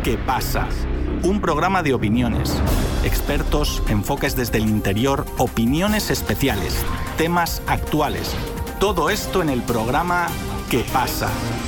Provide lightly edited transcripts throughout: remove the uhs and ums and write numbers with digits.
¿Qué pasa? Un programa de opiniones, expertos, enfoques desde el interior, opiniones especiales, temas actuales. Todo esto en el programa ¿Qué pasa?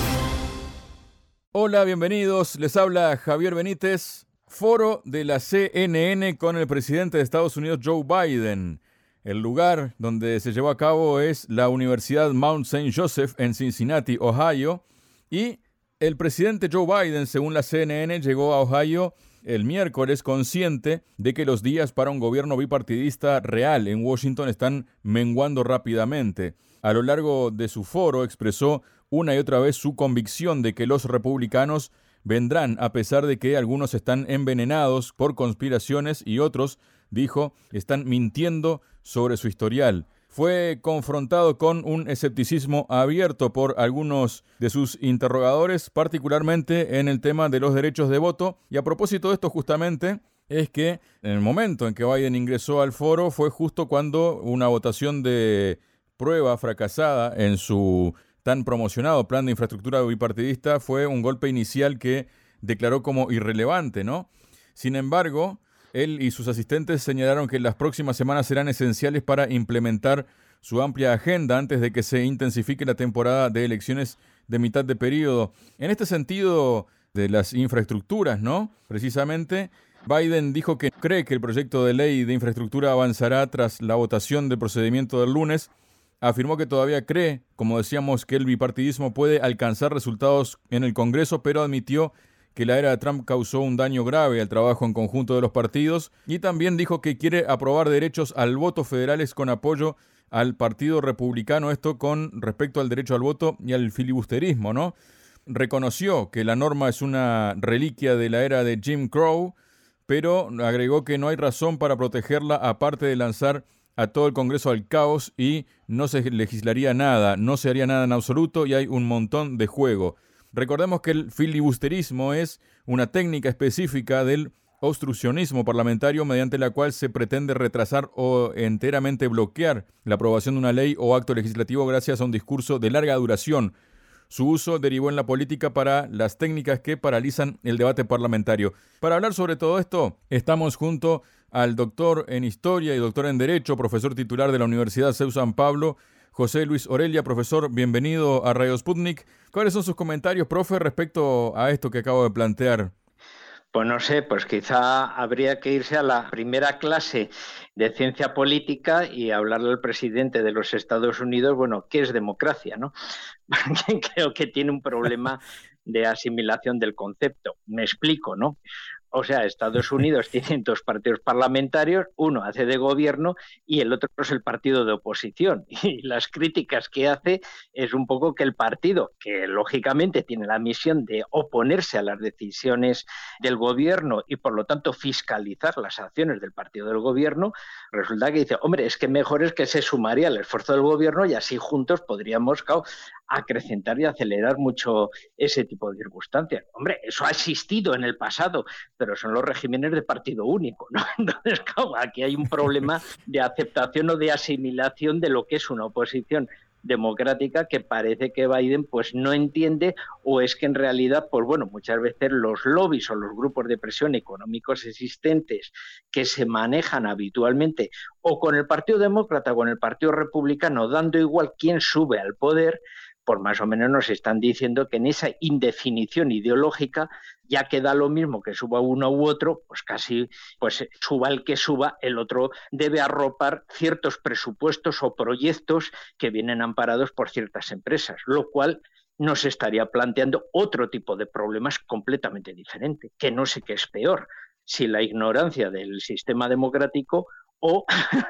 Hola, bienvenidos. Les habla Javier Benítez. Foro de la CNN con el presidente de Estados Unidos, Joe Biden. El lugar donde se llevó a cabo es la Universidad Mount St. Joseph en Cincinnati, Ohio. Y el presidente Joe Biden, según la CNN, llegó a Ohio el miércoles consciente de que los días para un gobierno bipartidista real en Washington están menguando rápidamente. A lo largo de su foro expresó una y otra vez su convicción de que los republicanos vendrán a pesar de que algunos están envenenados por conspiraciones y otros, dijo, están mintiendo sobre su historial. Fue confrontado con un escepticismo abierto por algunos de sus interrogadores, particularmente en el tema de los derechos de voto. Y a propósito de esto justamente, es que en el momento en que Biden ingresó al foro fue justo cuando una votación de prueba fracasada en su tan promocionado plan de infraestructura bipartidista fue un golpe inicial que declaró como irrelevante, ¿no? Sin embargo, él y sus asistentes señalaron que las próximas semanas serán esenciales para implementar su amplia agenda antes de que se intensifique la temporada de elecciones de mitad de periodo. En este sentido de las infraestructuras, ¿no? Precisamente, Biden dijo que cree que el proyecto de ley de infraestructura avanzará tras la votación del procedimiento del lunes. Afirmó que todavía cree, como decíamos, que el bipartidismo puede alcanzar resultados en el Congreso, pero admitió que la era de Trump causó un daño grave al trabajo en conjunto de los partidos, y también dijo que quiere aprobar derechos al voto federales con apoyo al Partido Republicano, esto con respecto al derecho al voto y al filibusterismo, ¿no? Reconoció que la norma es una reliquia de la era de Jim Crow, pero agregó que no hay razón para protegerla aparte de lanzar a todo el Congreso al caos y no se legislaría nada, no se haría nada en absoluto y hay un montón de juego. Recordemos que el filibusterismo es una técnica específica del obstruccionismo parlamentario mediante la cual se pretende retrasar o enteramente bloquear la aprobación de una ley o acto legislativo gracias a un discurso de larga duración. Su uso derivó en la política para las técnicas que paralizan el debate parlamentario. Para hablar sobre todo esto, estamos junto al doctor en Historia y doctor en Derecho, profesor titular de la Universidad CEU San Pablo, José Luis Orelia. Profesor, bienvenido a Radio Sputnik. ¿Cuáles son sus comentarios, profe, respecto a esto que acabo de plantear? Pues no sé, pues quizá habría que irse a la primera clase de ciencia política y hablarle al presidente de los Estados Unidos, bueno, ¿qué es democracia, no? Creo que tiene un problema de asimilación del concepto. Me explico, ¿no? O sea, Estados Unidos tiene dos partidos parlamentarios, uno hace de gobierno y el otro es el partido de oposición. Y las críticas que hace es un poco que el partido, que lógicamente tiene la misión de oponerse a las decisiones del gobierno y por lo tanto fiscalizar las acciones del partido del gobierno, resulta que dice, hombre, es que mejor es que se sumaría al esfuerzo del gobierno y así juntos podríamos, claro, acrecentar y acelerar mucho ese tipo de circunstancias. Hombre, eso ha existido en el pasado, pero son los regímenes de partido único, ¿no? Entonces, claro, aquí hay un problema de aceptación o de asimilación de lo que es una oposición democrática que parece que Biden pues no entiende, o es que en realidad, pues bueno, muchas veces los lobbies o los grupos de presión económicos existentes que se manejan habitualmente o con el Partido Demócrata o con el Partido Republicano, dando igual quién sube al poder, pues más o menos nos están diciendo que en esa indefinición ideológica ya queda lo mismo que suba uno u otro, pues casi pues suba el que suba, el otro debe arropar ciertos presupuestos o proyectos que vienen amparados por ciertas empresas, lo cual nos estaría planteando otro tipo de problemas completamente diferente, que no sé qué es peor, si la ignorancia del sistema democrático o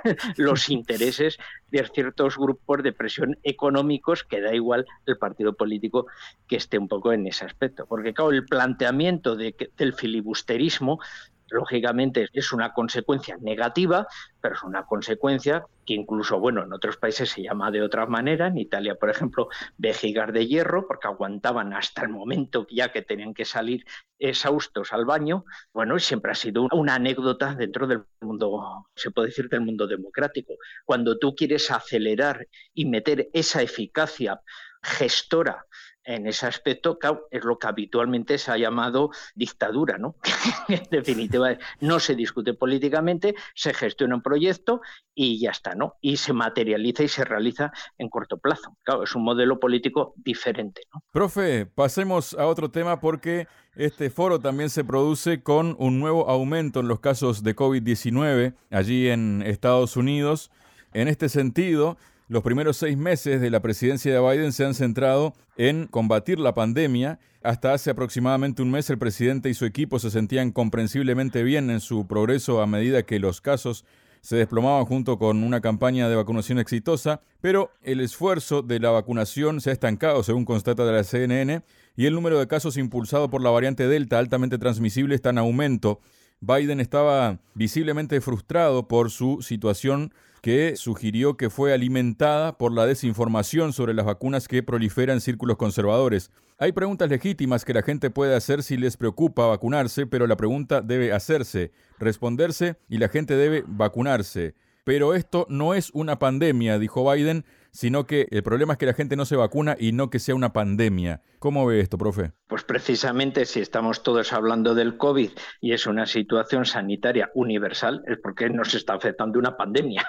los intereses de ciertos grupos de presión económicos, que da igual el partido político que esté un poco en ese aspecto. Porque claro, el planteamiento del filibusterismo lógicamente es una consecuencia negativa, pero es una consecuencia que incluso, bueno, en otros países se llama de otra manera. En Italia, por ejemplo, vejigas de hierro, porque aguantaban hasta el momento ya que tenían que salir exhaustos al baño. Bueno, siempre ha sido una anécdota dentro del mundo, se puede decir, del mundo democrático. Cuando tú quieres acelerar y meter esa eficacia gestora en ese aspecto, claro, es lo que habitualmente se ha llamado dictadura, ¿no? En definitiva, no se discute políticamente, se gestiona un proyecto y ya está, ¿no? Y se materializa y se realiza en corto plazo. Claro, es un modelo político diferente, ¿no? Profe, pasemos a otro tema porque este foro también se produce con un nuevo aumento en los casos de COVID-19 allí en Estados Unidos. En este sentido, los primeros 6 meses de la presidencia de Biden se han centrado en combatir la pandemia. Hasta hace aproximadamente un mes el presidente y su equipo se sentían comprensiblemente bien en su progreso a medida que los casos se desplomaban junto con una campaña de vacunación exitosa, pero el esfuerzo de la vacunación se ha estancado, según constata la CNN, y el número de casos impulsado por la variante Delta altamente transmisible está en aumento. Biden estaba visiblemente frustrado por su situación, que sugirió que fue alimentada por la desinformación sobre las vacunas que prolifera en círculos conservadores. Hay preguntas legítimas que la gente puede hacer si les preocupa vacunarse, pero la pregunta debe hacerse, responderse y la gente debe vacunarse. Pero esto no es una pandemia, dijo Biden, sino que el problema es que la gente no se vacuna y no que sea una pandemia. ¿Cómo ve esto, profe? Pues precisamente si estamos todos hablando del COVID y es una situación sanitaria universal, es porque nos está afectando una pandemia.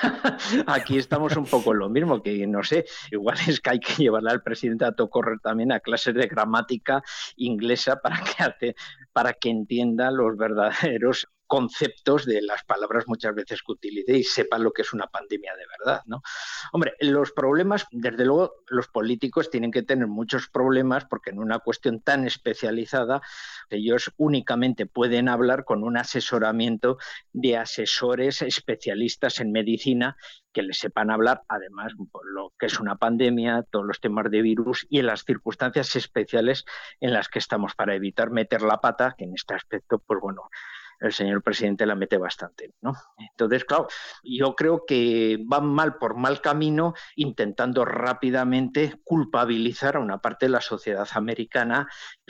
Aquí estamos un poco en lo mismo, que no sé, igual es que hay que llevarle al presidente a correr también a clases de gramática inglesa para que entienda los verdaderos conceptos de las palabras muchas veces que utilice y sepa lo que es una pandemia de verdad, ¿no? Hombre, los problemas, desde luego, los políticos tienen que tener muchos problemas porque en una cuestión tan especializada ellos únicamente pueden hablar con un asesoramiento de asesores especialistas en medicina que les sepan hablar, además, por lo que es una pandemia, todos los temas de virus y en las circunstancias especiales en las que estamos para evitar meter la pata, que en este aspecto, pues bueno, el señor presidente la mete bastante, ¿no? Entonces, claro, yo creo que van mal por mal camino intentando rápidamente culpabilizar a una parte de la sociedad americana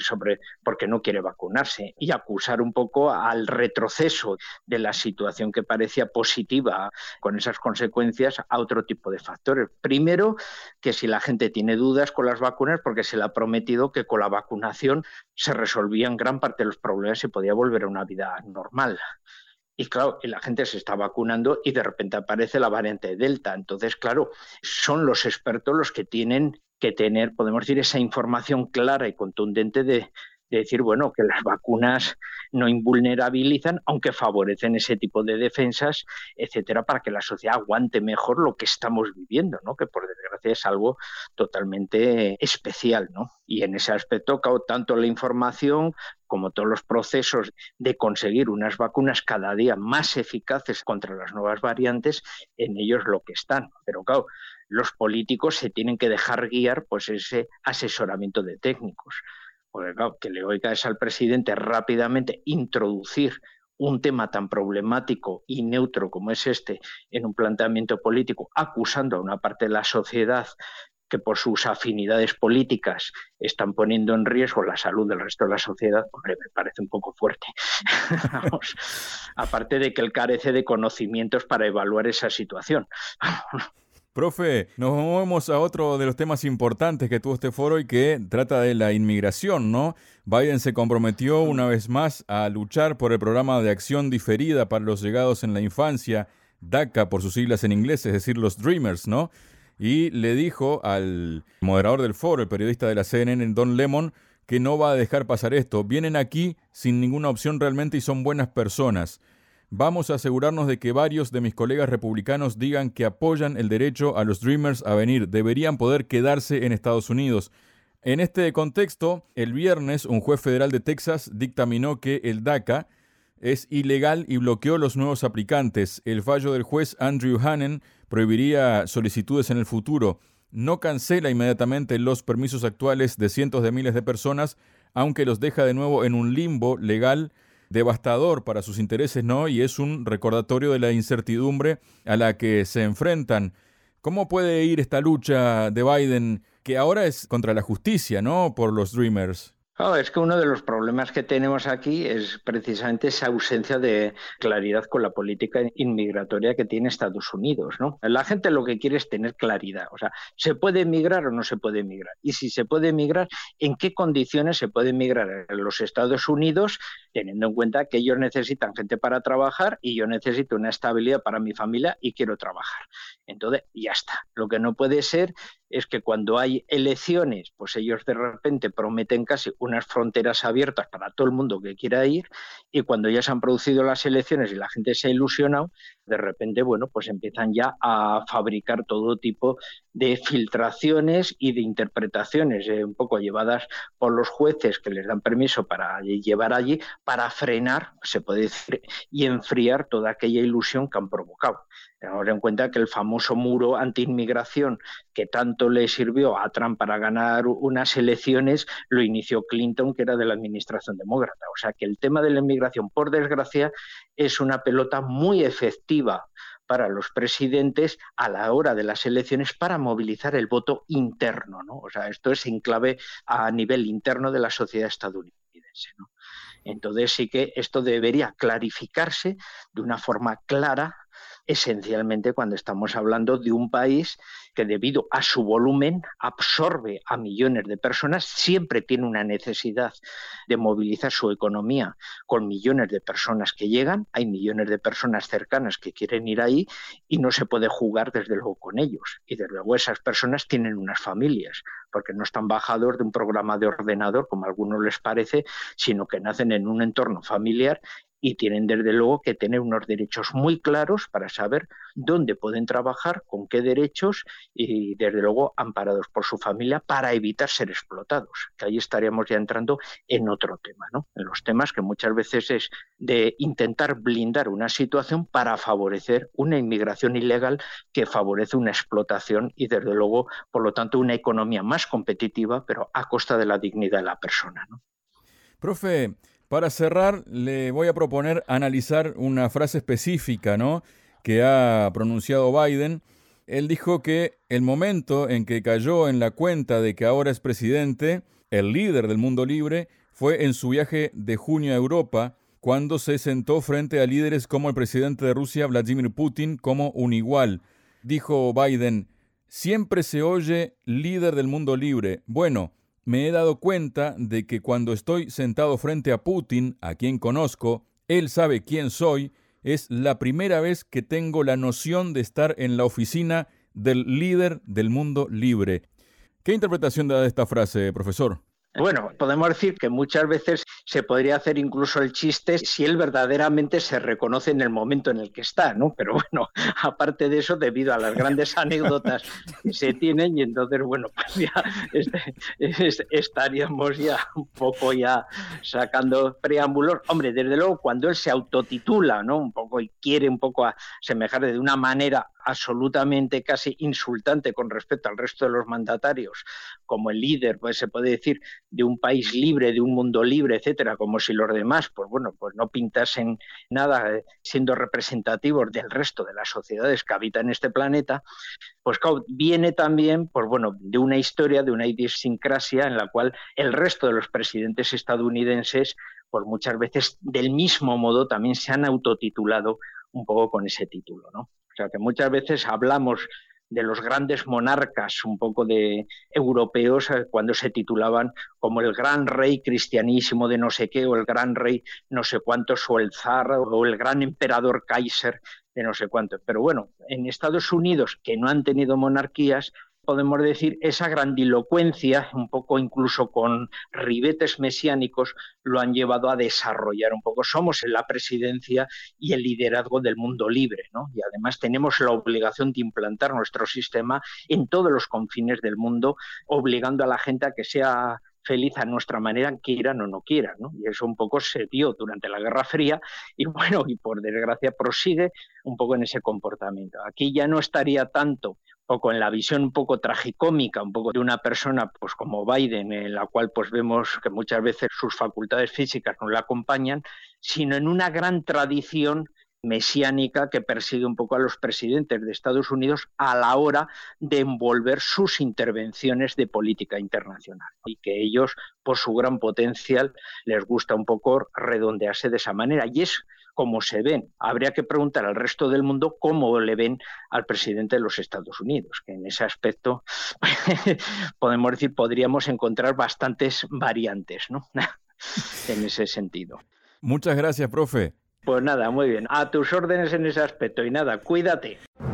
porque no quiere vacunarse y acusar un poco al retroceso de la situación que parecía positiva con esas consecuencias a otro tipo de factores. Primero, que si la gente tiene dudas con las vacunas, porque se le ha prometido que con la vacunación se resolvían gran parte de los problemas y se podía volver a una vida normal. Y claro, la gente se está vacunando y de repente aparece la variante Delta. Entonces, claro, son los expertos los que tienen que tener, podemos decir, esa información clara y contundente de decir, bueno, que las vacunas no invulnerabilizan, aunque favorecen ese tipo de defensas, etcétera, para que la sociedad aguante mejor lo que estamos viviendo, ¿no? Que por desgracia es algo totalmente especial, ¿no? Y en ese aspecto, tanto la información como todos los procesos de conseguir unas vacunas cada día más eficaces contra las nuevas variantes, en ellos lo que están. Pero claro, los políticos se tienen que dejar guiar pues ese asesoramiento de técnicos. Porque claro, que le oigas al presidente rápidamente introducir un tema tan problemático y neutro como es este en un planteamiento político, acusando a una parte de la sociedad que por sus afinidades políticas están poniendo en riesgo la salud del resto de la sociedad, hombre, me parece un poco fuerte. Vamos, aparte de que él carece de conocimientos para evaluar esa situación. Profe, nos movemos a otro de los temas importantes que tuvo este foro y que trata de la inmigración, ¿no? Biden se comprometió una vez más a luchar por el programa de acción diferida para los llegados en la infancia, DACA por sus siglas en inglés, es decir, los Dreamers, ¿no? Y le dijo al moderador del foro, el periodista de la CNN, Don Lemon, que no va a dejar pasar esto. Vienen aquí sin ninguna opción realmente y son buenas personas. Vamos a asegurarnos de que varios de mis colegas republicanos digan que apoyan el derecho a los Dreamers a venir. Deberían poder quedarse en Estados Unidos. En este contexto, el viernes, un juez federal de Texas dictaminó que el DACA es ilegal y bloqueó los nuevos aplicantes. El fallo del juez Andrew Hanen prohibiría solicitudes en el futuro. No cancela inmediatamente los permisos actuales de cientos de miles de personas, aunque los deja de nuevo en un limbo legal devastador para sus intereses, ¿no? Y es un recordatorio de la incertidumbre a la que se enfrentan. ¿Cómo puede ir esta lucha de Biden, que ahora es contra la justicia, ¿no? Por los Dreamers? Claro, es que uno de los problemas que tenemos aquí es precisamente esa ausencia de claridad con la política inmigratoria que tiene Estados Unidos, ¿no? La gente lo que quiere es tener claridad, o sea, ¿se puede emigrar o no se puede emigrar? Y si se puede emigrar, ¿en qué condiciones se puede emigrar a los Estados Unidos, teniendo en cuenta que ellos necesitan gente para trabajar y yo necesito una estabilidad para mi familia y quiero trabajar? Entonces, ya está. Lo que no puede ser es que cuando hay elecciones, pues ellos de repente prometen casi unas fronteras abiertas para todo el mundo que quiera ir, y cuando ya se han producido las elecciones y la gente se ha ilusionado, de repente, bueno, pues empiezan ya a fabricar todo tipo de filtraciones y de interpretaciones un poco llevadas por los jueces que les dan permiso para llevar allí, para frenar, se puede decir, y enfriar toda aquella ilusión que han provocado. Tenemos en cuenta que el famoso muro anti-inmigración que tanto le sirvió a Trump para ganar unas elecciones, lo inició Clinton, que era de la administración demócrata. O sea que el tema de la inmigración, por desgracia, es una pelota muy efectiva para los presidentes a la hora de las elecciones para movilizar el voto interno, ¿no? O sea, esto es en clave a nivel interno de la sociedad estadounidense, ¿no? Entonces sí que esto debería clarificarse de una forma clara, esencialmente cuando estamos hablando de un país que debido a su volumen absorbe a millones de personas, siempre tiene una necesidad de movilizar su economía con millones de personas que llegan, hay millones de personas cercanas que quieren ir ahí y no se puede jugar desde luego con ellos. Y desde luego esas personas tienen unas familias, porque no están bajados de un programa de ordenador, como a algunos les parece, sino que nacen en un entorno familiar y tienen desde luego que tener unos derechos muy claros para saber dónde pueden trabajar, con qué derechos y desde luego amparados por su familia para evitar ser explotados, que ahí estaríamos ya entrando en otro tema, ¿no? En los temas que muchas veces es de intentar blindar una situación para favorecer una inmigración ilegal que favorece una explotación y desde luego, por lo tanto, una economía más competitiva, pero a costa de la dignidad de la persona, ¿no? Profe, para cerrar, le voy a proponer analizar una frase específica, ¿no?, que ha pronunciado Biden. Él dijo que el momento en que cayó en la cuenta de que ahora es presidente, el líder del mundo libre, fue en su viaje de junio a Europa, cuando se sentó frente a líderes como el presidente de Rusia, Vladimir Putin, como un igual. Dijo Biden, siempre se oye líder del mundo libre. Bueno, me he dado cuenta de que cuando estoy sentado frente a Putin, a quien conozco, él sabe quién soy, es la primera vez que tengo la noción de estar en la oficina del líder del mundo libre. ¿Qué interpretación da de esta frase, profesor? Bueno, podemos decir que muchas veces se podría hacer incluso el chiste si él verdaderamente se reconoce en el momento en el que está, ¿no? Pero bueno, aparte de eso, debido a las grandes anécdotas que se tienen, y entonces, bueno, pues ya estaríamos ya un poco ya sacando preámbulos. Hombre, desde luego, cuando él se autotitula, ¿no?, un poco y quiere un poco asemejar de una manera absolutamente casi insultante con respecto al resto de los mandatarios, como el líder, pues se puede decir, de un país libre, de un mundo libre, etcétera, como si los demás, pues bueno, pues no pintasen nada siendo representativos del resto de las sociedades que habitan este planeta, pues claro, viene también, pues bueno, de una historia, de una idiosincrasia en la cual el resto de los presidentes estadounidenses, pues muchas veces del mismo modo también se han autotitulado un poco con ese título, ¿no? O sea que muchas veces hablamos de los grandes monarcas un poco de europeos cuando se titulaban como el gran rey cristianísimo de no sé qué, o el gran rey no sé cuántos, o el zar, o el gran emperador Kaiser de no sé cuánto. Pero bueno, en Estados Unidos, que no han tenido monarquías, podemos decir, esa grandilocuencia, un poco incluso con ribetes mesiánicos, lo han llevado a desarrollar un poco. Somos en la presidencia y el liderazgo del mundo libre, ¿no? Y además tenemos la obligación de implantar nuestro sistema en todos los confines del mundo, obligando a la gente a que sea feliz a nuestra manera, quieran o no quieran, ¿no? Y eso un poco se vio durante la Guerra Fría y bueno, y por desgracia prosigue un poco en ese comportamiento. Aquí ya no estaría tanto poco en la visión un poco tragicómica, un poco de una persona pues como Biden, en la cual pues vemos que muchas veces sus facultades físicas no la acompañan, sino en una gran tradición mesiánica que persigue un poco a los presidentes de Estados Unidos a la hora de envolver sus intervenciones de política internacional, y que ellos, por su gran potencial, les gusta un poco redondearse de esa manera, y es como se ven. Habría que preguntar al resto del mundo cómo le ven al presidente de los Estados Unidos, que en ese aspecto podemos decir, podríamos encontrar bastantes variantes, ¿no? En ese sentido. Muchas gracias, profe. Pues nada, muy bien. A tus órdenes en ese aspecto. Y nada, cuídate.